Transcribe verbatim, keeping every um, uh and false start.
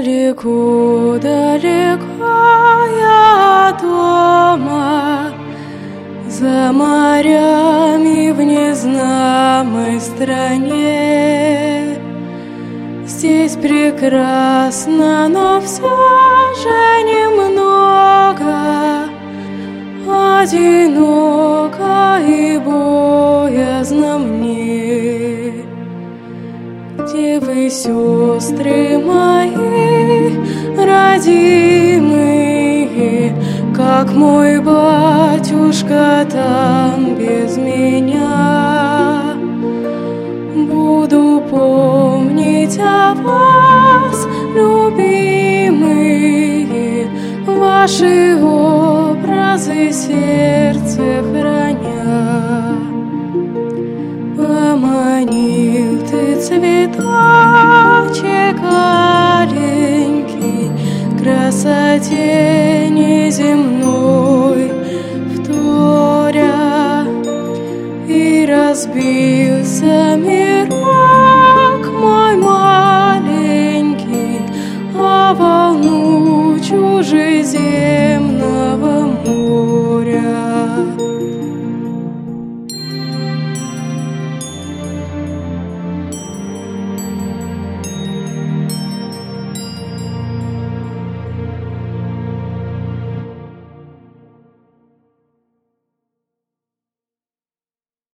Далеко, далеко я от дома, за морями в незнакомой стране. Здесь прекрасно, но все же немного, одиноко и боязно мне. Где вы, сестры мои родимые, как мой батюшка там без меня? Буду помнить о вас, любимые, ваши образы сердце храня. Поманил ты цветочек аленький, красоте неземной вторя, и разбился мирок мой маленький, а